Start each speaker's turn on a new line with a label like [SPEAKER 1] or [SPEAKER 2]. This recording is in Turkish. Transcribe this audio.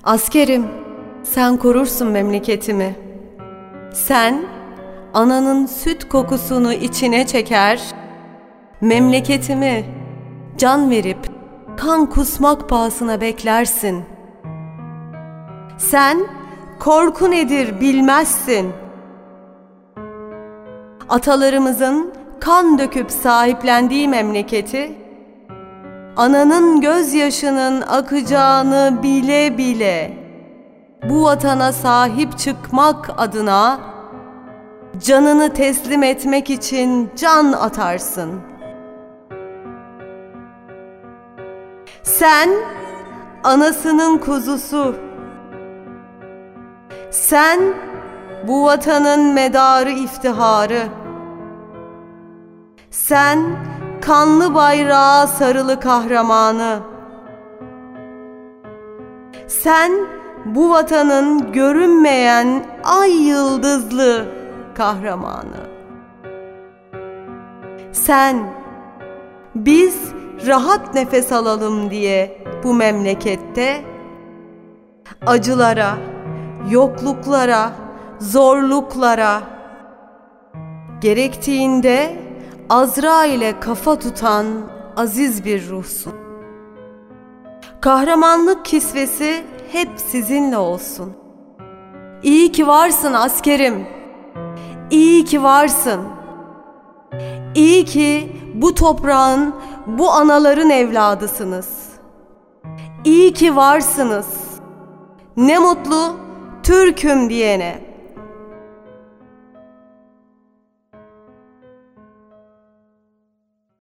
[SPEAKER 1] Askerim, sen korursun memleketimi. Sen, ananın süt kokusunu içine çeker, memleketimi can verip kan kusmak pahasına beklersin. Sen, korku nedir bilmezsin. Atalarımızın kan döküp sahiplendiği memleketi, ananın gözyaşının akacağını bile bile bu vatana sahip çıkmak adına canını teslim etmek için can atarsın. Sen anasının kuzusu. Sen bu vatanın medarı iftiharı. Sen kanlı bayrağa sarılı kahramanı. Sen bu vatanın görünmeyen ay yıldızlı kahramanı. Sen, biz rahat nefes alalım diye bu memlekette acılara, yokluklara, zorluklara, gerektiğinde Azrail'e kafa tutan aziz bir ruhsun. Kahramanlık kisvesi hep sizinle olsun. İyi ki varsın askerim. İyi ki varsın. İyi ki bu toprağın, bu anaların evladısınız. İyi ki varsınız. Ne mutlu Türk'üm diyene.